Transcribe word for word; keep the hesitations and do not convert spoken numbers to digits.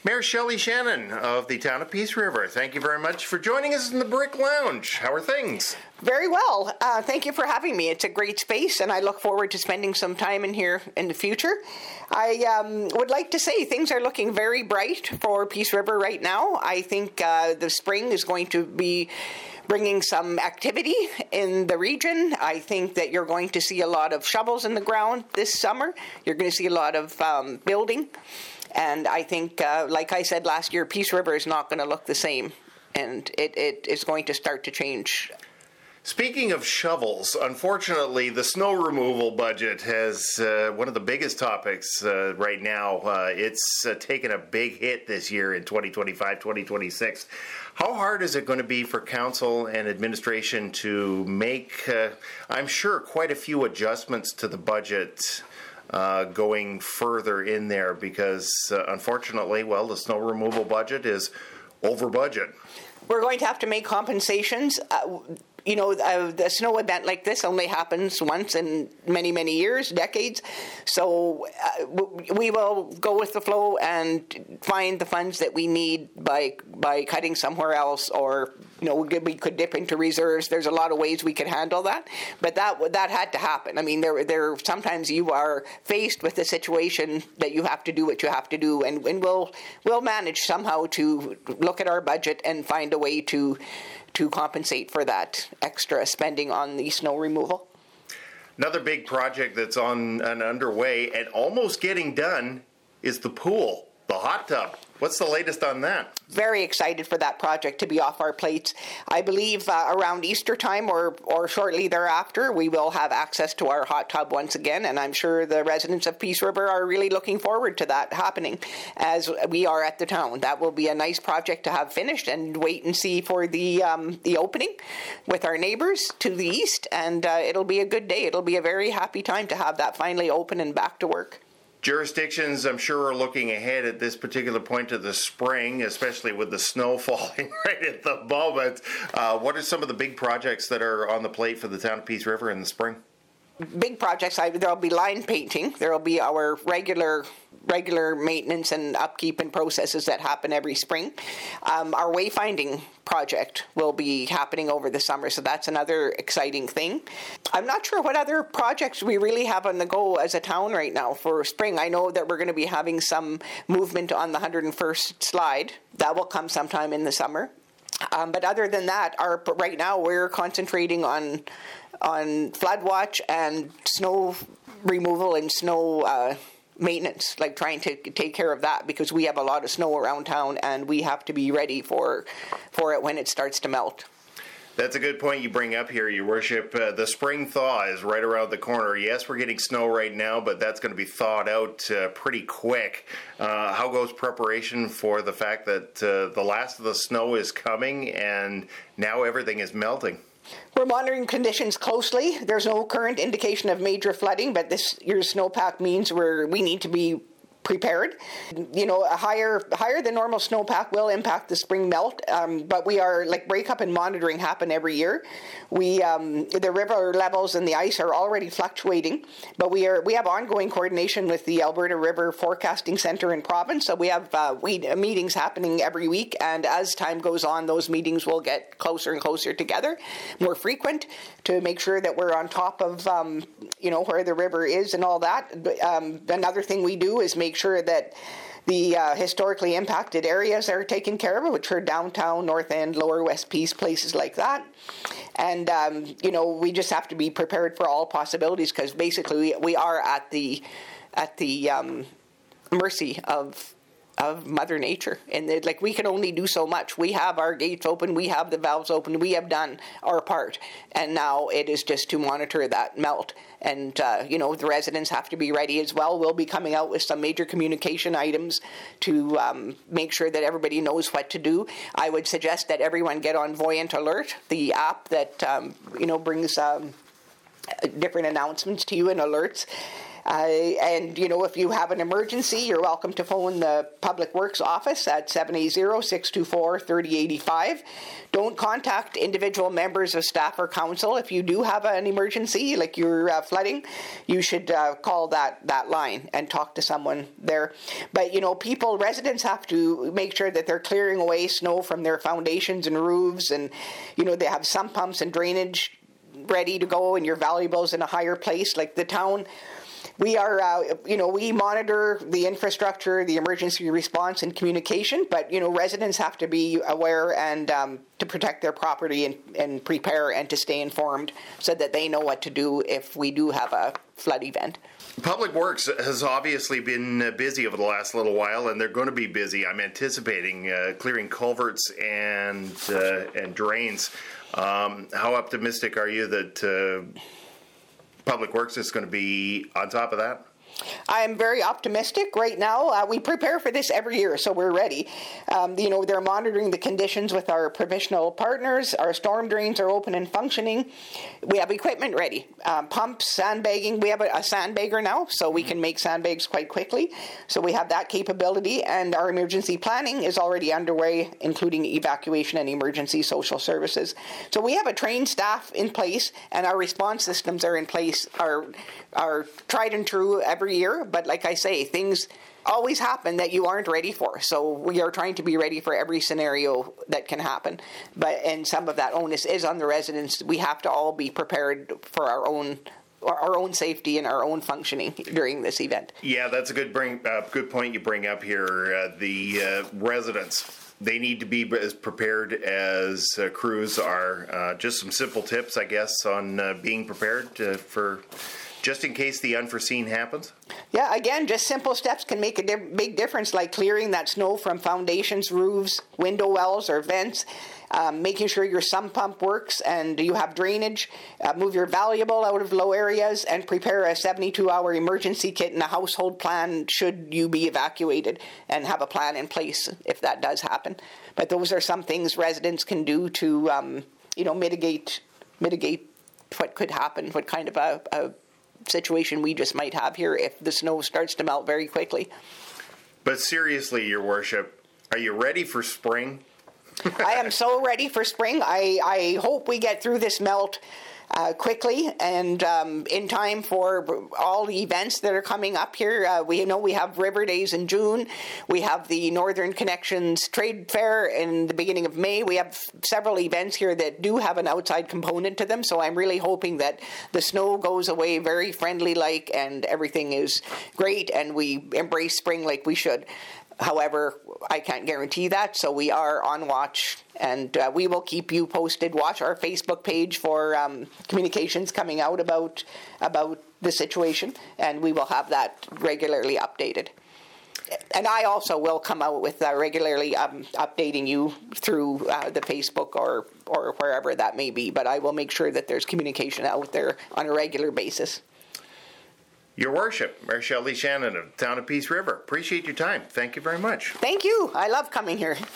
Mayor Shelley Shannon of the town of Peace River, thank you very much for joining us in the Brick Lounge. How are things? Very well. Uh, thank you for having me. It's a great space, and I look forward to spending some time in here in the future. I um, would like to say things are looking very bright for Peace River right now. I think uh, the spring is going to be bringing some activity in the region. I think that you're going to see a lot of shovels in the ground this summer. You're going to see a lot of um, building. And I think, uh, like I said last year, Peace River is not going to look the same, and it, it is going to start to change. Speaking of shovels, unfortunately, the snow removal budget has uh, one of the biggest topics uh, right now. Uh, it's uh, taken a big hit this year in twenty twenty-five, twenty twenty-six. How hard is it going to be for council and administration to make, uh, I'm sure, quite a few adjustments to the budget Uh, going further in there because, uh, unfortunately, well, the snow removal budget is over budget. We're going to have to make compensations. Uh, you know, uh, the snow event like this only happens once in many, many years, decades. So uh, we will go with the flow and find the funds that we need by by cutting somewhere else, or you know, we could dip into reserves. There's a lot of ways we could handle that, but that that had to happen. I mean, there there sometimes you are faced with a situation that you have to do what you have to do, and, and we'll we'll manage somehow to look at our budget and find a way to to compensate for that extra spending on the snow removal. Another big project that's on and underway and almost getting done is the pool, the hot tub. What's the latest on that? Very excited for that project to be off our plates. I believe uh, around Easter time or, or shortly thereafter, we will have access to our hot tub once again, and I'm sure the residents of Peace River are really looking forward to that happening as we are at the town. That will be a nice project to have finished, and wait and see for the um, the opening with our neighbors to the east, and uh, it'll be a good day. It'll be a very happy time to have that finally open and back to work. Jurisdictions, I'm sure, are looking ahead at this particular point of the spring, especially with the snow falling right at the moment. Uh, what are some of the big projects that are on the plate for the town of Peace River in the spring? Big projects, I, there'll be line painting. There'll be our regular regular maintenance and upkeep and processes that happen every spring. Um, our wayfinding project will be happening over the summer, so that's another exciting thing. I'm not sure what other projects we really have on the go as a town right now for spring. I know that we're going to be having some movement on the one hundred first slide. That will come sometime in the summer. Um, but other than that, our right now we're concentrating on on flood watch and snow removal and snow uh, maintenance, like trying to take care of that, because we have a lot of snow around town and we have to be ready for for it when it starts to melt. That's a good point you bring up here, Your Worship. Uh, the spring thaw is right around the corner. Yes, we're getting snow right now, but that's going to be thawed out uh, pretty quick. Uh, how goes preparation for the fact that uh, the last of the snow is coming and now everything is melting? We're monitoring conditions closely. There's no current indication of major flooding, but this year's snowpack means we're, we need to be prepared. You know, a higher higher than normal snowpack will impact the spring melt, um, but we are, like, breakup and monitoring happen every year. We um, the river levels and the ice are already fluctuating, but we are we have ongoing coordination with the Alberta River Forecasting Centre in province. So we have uh, we, uh, meetings happening every week, and as time goes on, those meetings will get closer and closer together, more frequent, to make sure that we're on top of um, you know, where the river is and all that. Um, another thing we do is make sure that the uh, historically impacted areas are taken care of, which are downtown, North End, Lower West Peace, places like that. And, um, you know, we just have to be prepared for all possibilities, because basically we, we are at the at the um, mercy of of Mother Nature, and it, like, we can only do so much. We have our gates open, we have the valves open, we have done our part, and now it is just to monitor that melt. And uh, you know, the residents have to be ready as well. We'll be coming out with some major communication items to um, make sure that everybody knows what to do. I would suggest that everyone get on Voyant Alert, the app that um, you know brings um, different announcements to you and alerts. Uh, and, you know, if you have an emergency, you're welcome to phone the Public Works office at seven eight zero, six two four, three zero eight five. Don't contact individual members of staff or council. If you do have an emergency, like you're uh, flooding, you should uh, call that, that line and talk to someone there. But, you know, people, residents have to make sure that they're clearing away snow from their foundations and roofs, and, you know, they have sump pumps and drainage ready to go, and your valuables in a higher place. Like the town, we are, uh, you know, we monitor the infrastructure, the emergency response and communication, but, you know, residents have to be aware and um, to protect their property and, and prepare and to stay informed so that they know what to do if we do have a flood event. Public Works has obviously been busy over the last little while, and they're going to be busy. I'm anticipating uh, clearing culverts and uh, and drains. Um, how optimistic are you that uh, Public Works is going to be on top of that? I'm very optimistic right now. Uh, we prepare for this every year, so we're ready. Um, you know, they're monitoring the conditions with our provincial partners. Our storm drains are open and functioning. We have equipment ready. Um, pumps, sandbagging. We have a, a sandbagger now, so we can make sandbags quite quickly. So we have that capability, and our emergency planning is already underway, including evacuation and emergency social services. So we have a trained staff in place, and our response systems are in place, are, are tried and true every year, but like I say, things always happen that you aren't ready for. So we are trying to be ready for every scenario that can happen. But and some of that onus is on the residents. We have to all be prepared for our own our own safety and our own functioning during this event. Yeah, that's a good bring uh, good point you bring up here. Uh, the uh, residents, they need to be as prepared as uh, crews are. Uh, just some simple tips, I guess, on uh, being prepared uh, for. Just in case the unforeseen happens? Yeah, again, just simple steps can make a di- big difference, like clearing that snow from foundations, roofs, window wells, or vents, um, making sure your sump pump works and you have drainage, uh, move your valuable out of low areas, and prepare a seventy-two hour emergency kit and a household plan should you be evacuated, and have a plan in place if that does happen. But those are some things residents can do to, um, you know, mitigate mitigate what could happen, what kind of a, a situation we just might have here if the snow starts to melt very quickly. But seriously, Your Worship, are you ready for spring? I am so ready for spring. I, I hope we get through this melt uh, quickly and um, in time for all the events that are coming up here. Uh, we know we have River Days in June. We have the Northern Connections Trade Fair in the beginning of May. We have several events here that do have an outside component to them, so I'm really hoping that the snow goes away very friendly-like and everything is great and we embrace spring like we should. However, I can't guarantee that, so we are on watch, and uh, we will keep you posted. Watch our Facebook page for um, communications coming out about about the situation, and we will have that regularly updated. And I also will come out with uh, regularly um, updating you through uh, the Facebook or, or wherever that may be, but I will make sure that there's communication out there on a regular basis. Your Worship, Mayor Shelley Shannon of Town of Peace River, appreciate your time. Thank you very much. Thank you. I love coming here.